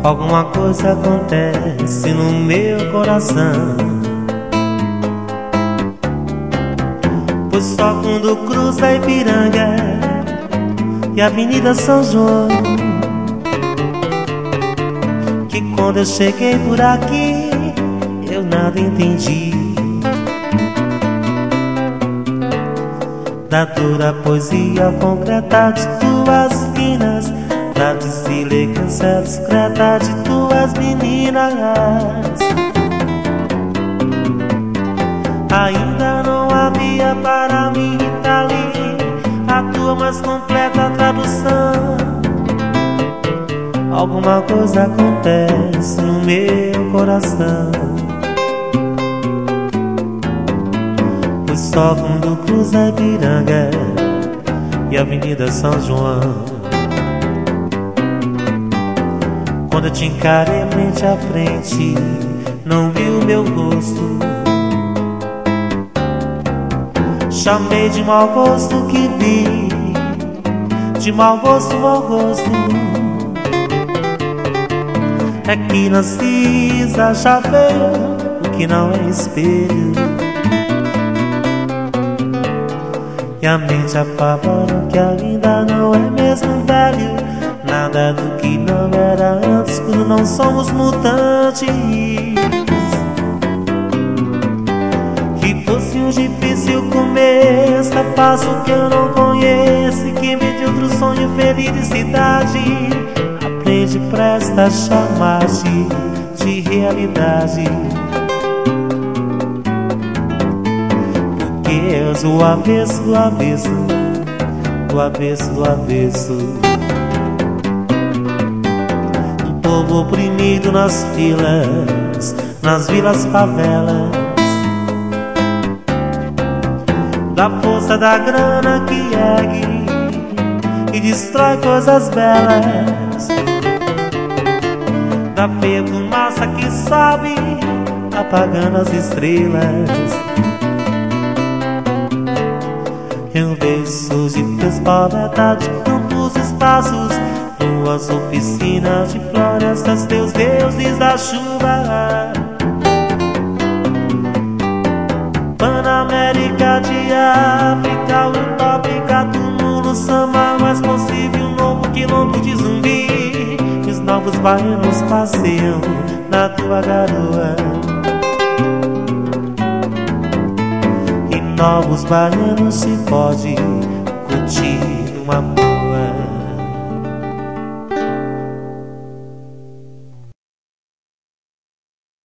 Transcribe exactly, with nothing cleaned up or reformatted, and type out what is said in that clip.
Alguma coisa acontece no meu coração, pois só quando cruza a Ipiranga e a Avenida São João, que quando eu cheguei por aqui eu nada entendi da dura poesia concreta de tuas esquinas, da deselegância discreta de tuas meninas. Ainda não havia para mim, tá ali a tua mais completa tradução. Alguma coisa acontece no meu coração, pois só quando cruza a Ipiranga e a Avenida São João, quando eu te encarei frente a frente, não vi o meu rosto. Chamei de mau gosto que vi, de mau gosto, mau gosto. É que nas risas já veio o que não é espelho, e a mente apavora que ainda não é mesmo velho. Nada do que não era antes, quando não somos mutantes. Que fosse um difícil começo, a passo que eu não conheço, e que me deu outro sonho, felicidade. Aprende, presta a chamar-te de realidade, porque és o avesso do avesso, do avesso do avesso. Povo oprimido nas filas, nas vilas, favelas, da força da grana que ergue e destrói coisas belas, da feia fumaça que sobe apagando as estrelas. Eu vejo surgir teus poetas de campos, espaços, tuas oficinas de florestas, teus deuses da chuva. Panamérica de África, utópica, túmulo, samba mais possível, um novo quilombo de zumbi. Os novos baianos passeiam na tua garoa, e novos baianos se pode curtir uma